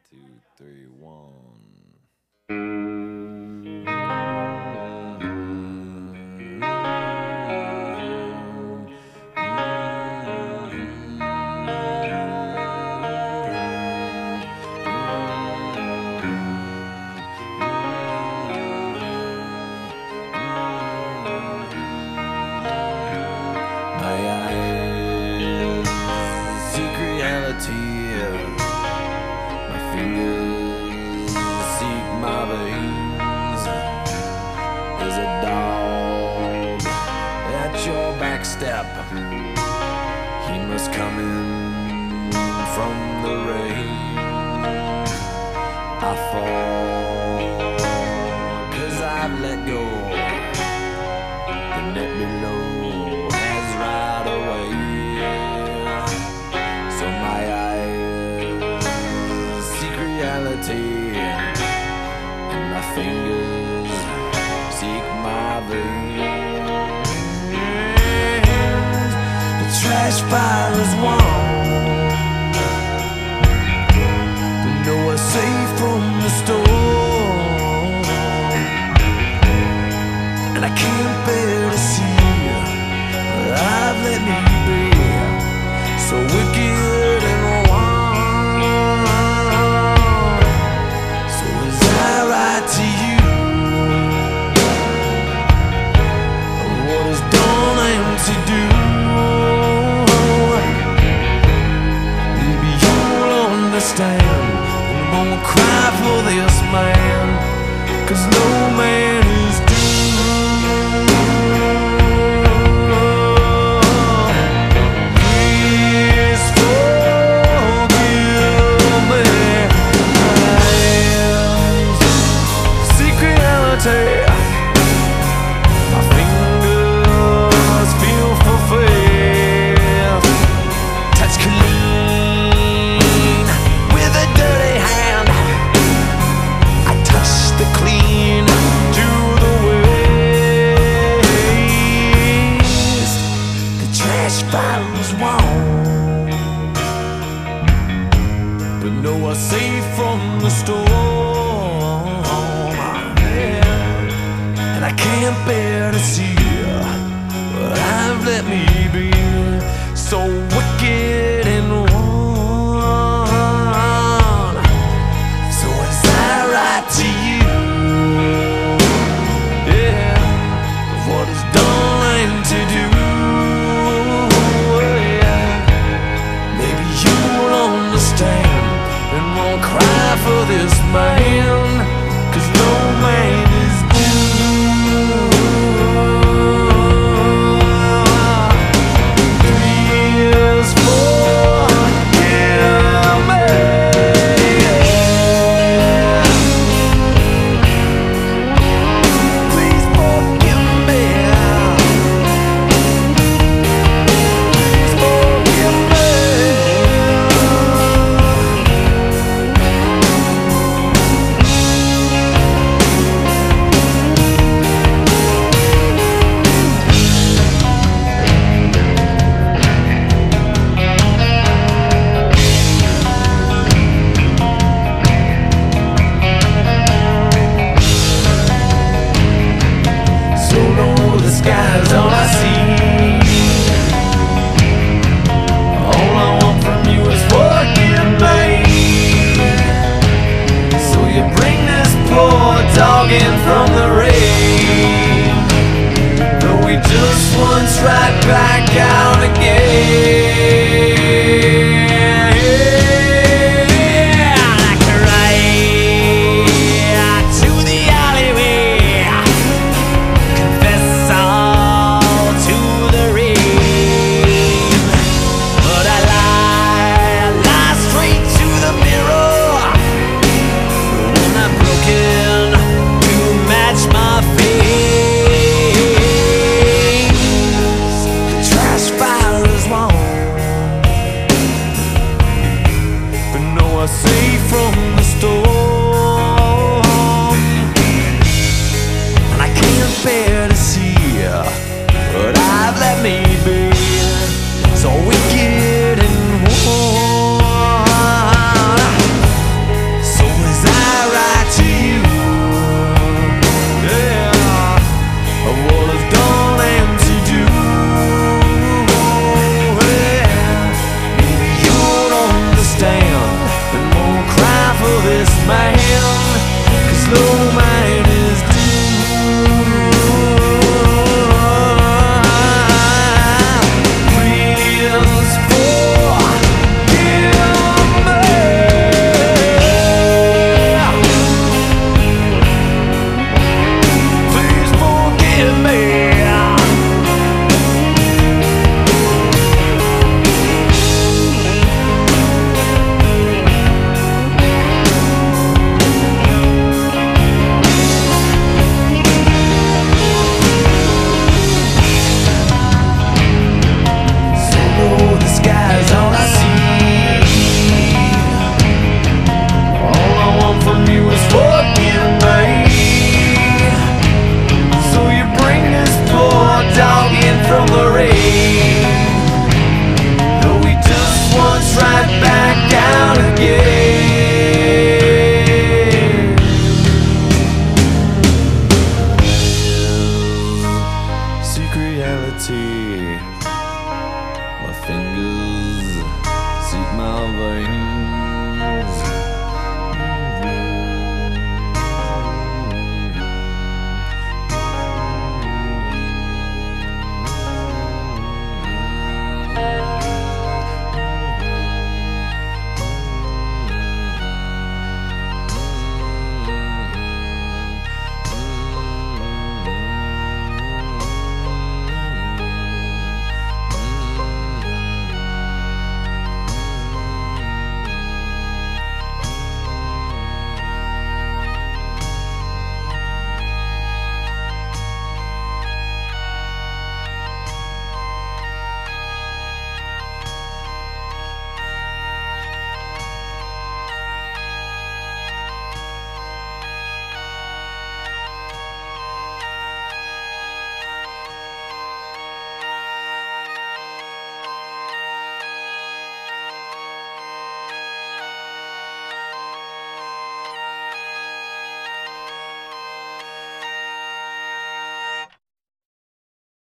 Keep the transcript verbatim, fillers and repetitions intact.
two, three, one. My eyes seek reality. My fingers seek my veins. There's a dog at your back step. He must come in from the rain. I fall 'cause I've let go. The net below has right away. So my eyes seek reality, and my fingers seek my veins. The trash fire is warm, but nowhere safe from the storm. And I can't bear to see I've let me be so wicked and wrong. So as I write to you what is done and to do, maybe you'll understand and won't cry for this man, 'cause no man is my fingers feel fulfilled. Touch clean with a dirty hand. I touch the clean to the waste. The trash fire is warm, but no one's safe from the storm. And I can't bear to see what I've let me be, so wicked and wrong. So as I write to you, yeah, what is done and to do, yeah, maybe you'll understand and won't cry for this man, 'cause no man is all I see. All I want from you is forgive me. So you bring this poor dog in from the rain, though he just wants right back out again. Safe from the storm.